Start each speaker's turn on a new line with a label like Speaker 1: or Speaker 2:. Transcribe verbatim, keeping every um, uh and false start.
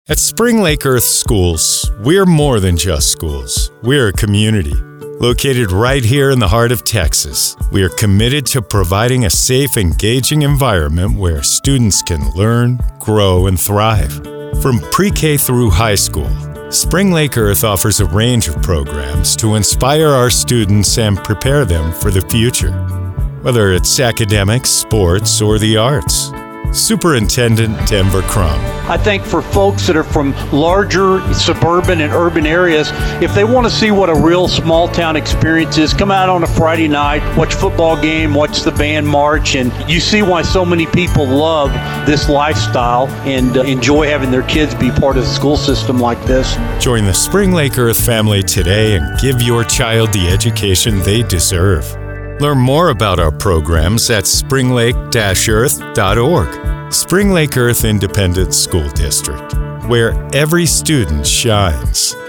Speaker 1: At Spring Lake Earth Schools, we're more than just schools. We're a community. Located right here in the heart of Texas, we are committed to providing a safe, engaging environment where students can learn, grow, and thrive. From pre-K through high school, Spring Lake Earth offers a range of programs to inspire our students and prepare them for the future. Whether it's academics, sports, or the arts. Superintendent Denver Crum.
Speaker 2: I think for folks that are from larger suburban and urban areas, if they want to see what a real small town experience is, come out on a Friday night, watch football game, watch the band march, and you see why so many people love this lifestyle and uh, enjoy having their kids be part of the school system like this.
Speaker 1: Join the Spring Lake Earth family today and give your child the education they deserve. Learn more about our programs at spring lake dash earth dot org. Spring Lake Earth Independent School District, where every student shines.